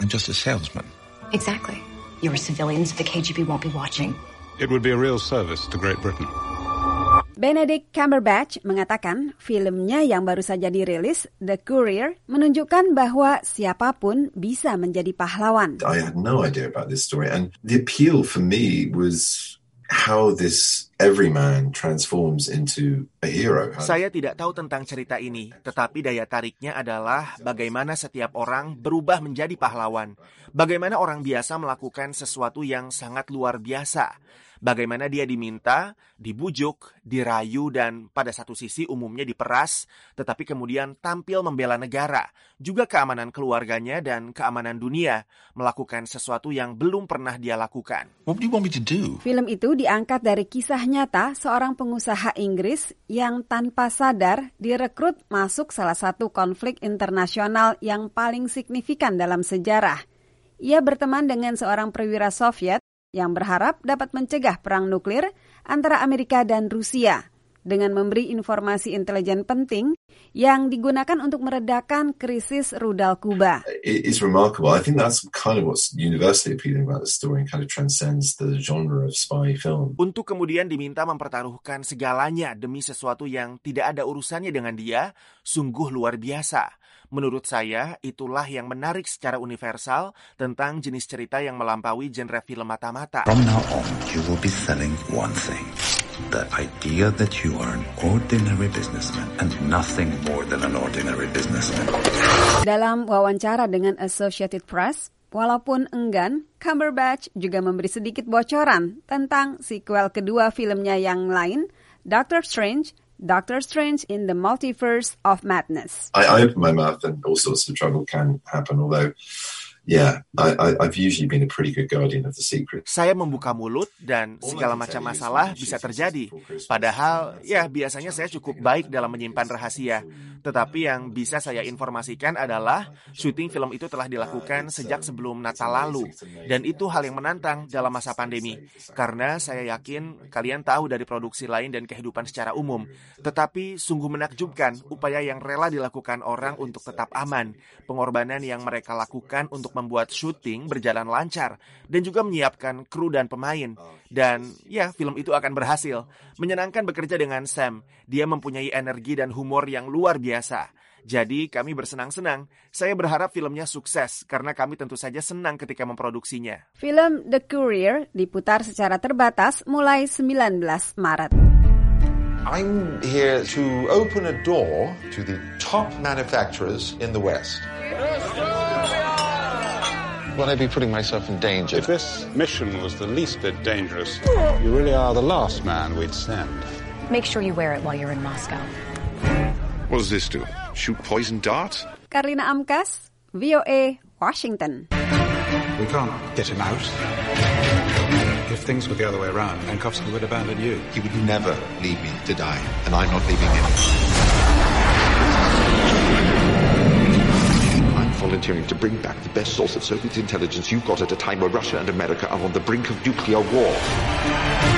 I'm just a salesman. Exactly. You're civilians the KGB won't be watching. It would be a real service to Great Britain. Benedict Cumberbatch mengatakan filmnya yang baru saja dirilis, The Courier, menunjukkan bahwa siapapun bisa menjadi pahlawan. I had no idea about this story, and the appeal for me was how this everyman transforms into a hero. Saya tidak tahu tentang cerita ini, tetapi daya tariknya adalah bagaimana setiap orang berubah menjadi pahlawan. Bagaimana orang biasa melakukan sesuatu yang sangat luar biasa. Bagaimana dia diminta, dibujuk, dirayu, dan pada satu sisi umumnya diperas, tetapi kemudian tampil membela negara, juga keamanan keluarganya dan keamanan dunia, melakukan sesuatu yang belum pernah dia lakukan. What do you want me to do? Film itu diangkat dari kisah nyata seorang pengusaha Inggris yang tanpa sadar direkrut masuk salah satu konflik internasional yang paling signifikan dalam sejarah. Ia berteman dengan seorang perwira Soviet yang berharap dapat mencegah perang nuklir antara Amerika dan Rusia dengan memberi informasi intelijen penting yang digunakan untuk meredakan krisis rudal Kuba. It's remarkable. I think that's kind of what's universally appealing about the story and kind of transcends the genre of spy film. Untuk kemudian diminta mempertaruhkan segalanya demi sesuatu yang tidak ada urusannya dengan dia, sungguh luar biasa. Menurut saya, itulah yang menarik secara universal tentang jenis cerita yang melampaui genre film mata-mata. From now on, you will be selling one thing. The idea that you are an ordinary businessman and nothing more than an ordinary businessman. Dalam wawancara dengan Associated Press, walaupun enggan, Cumberbatch juga memberi sedikit bocoran tentang sequel kedua filmnya yang lain, Doctor Strange in the Multiverse of Madness. I open my mouth and all sorts of trouble can happen, although, yeah, I've usually been a pretty good guardian of the secret. Saya membuka mulut dan segala macam masalah bisa terjadi. Padahal, ya biasanya saya cukup baik dalam menyimpan rahasia. Tetapi yang bisa saya informasikan adalah syuting film itu telah dilakukan sejak sebelum Natal lalu. Dan itu hal yang menantang dalam masa pandemi. Karena saya yakin kalian tahu dari produksi lain dan kehidupan secara umum. Tetapi sungguh menakjubkan upaya yang rela dilakukan orang untuk tetap aman. Pengorbanan yang mereka lakukan untuk membuat syuting berjalan lancar. Dan juga menyiapkan kru dan pemain. Dan ya, film itu akan berhasil. Menyenangkan bekerja dengan Sam. Dia mempunyai energi dan humor yang luar biasa. Jadi kami bersenang-senang. Saya berharap filmnya sukses karena kami tentu saja senang ketika memproduksinya. Film The Courier diputar secara terbatas mulai 19 Maret. I'm here to open a door to the top manufacturers in the West. Will I be putting myself in danger? If this mission was the least bit dangerous, you really are the last man we'd send. Make sure you wear it while you're in Moscow. What does this do? Shoot poison darts? Karina Amkas, VOA, Washington. We can't get him out. If things were the other way around, Penkovsky would abandon you. He would never leave me to die, and I'm not leaving him. I'm volunteering to bring back the best source of Soviet intelligence you've got at a time where Russia and America are on the brink of nuclear war.